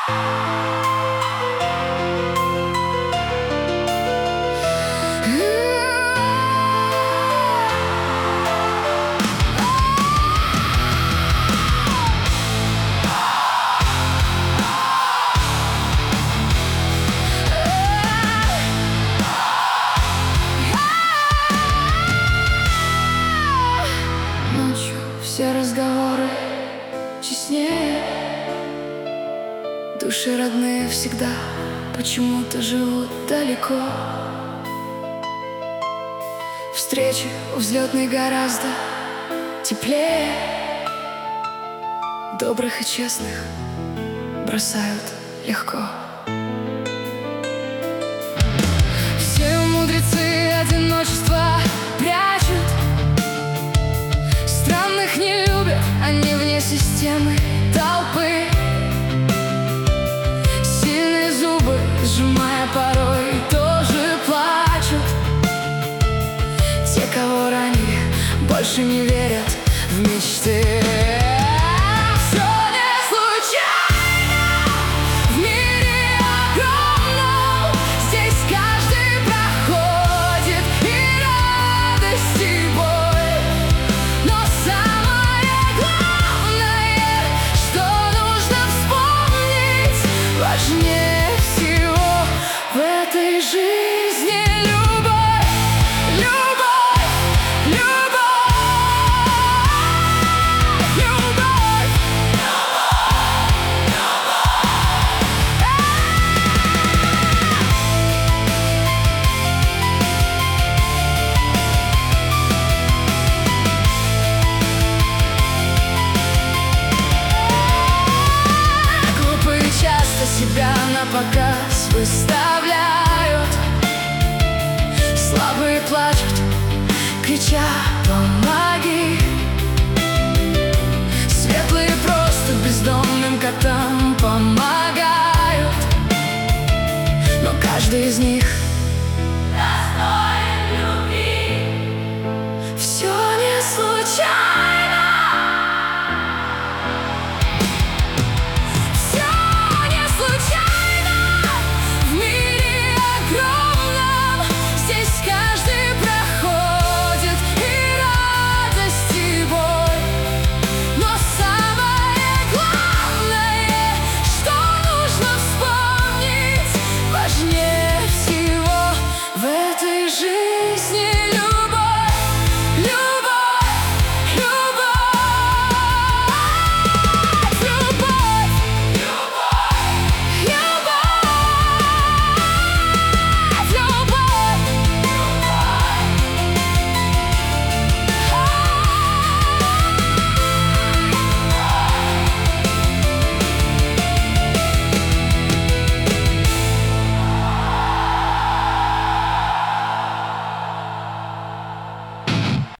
Все разговоры честнее. Души родные всегда почему-то живут далеко. Встречи у взлетной гораздо теплее. Добрых и честных бросают легко. Все мудрецы одиночества прячут. Странных не любят, они вне системы толпы. Сильные зубы, сжимая порой, тоже плачут. Те, кого ранили, больше не верят в мечты. Важнее всего в этой жизни любовь, любовь, любовь, любовь, глупые часто себя на показ выставляют. Слабые плачут, крича «помоги». Светлые просто бездомным котам помогают. Но каждый из них достоин.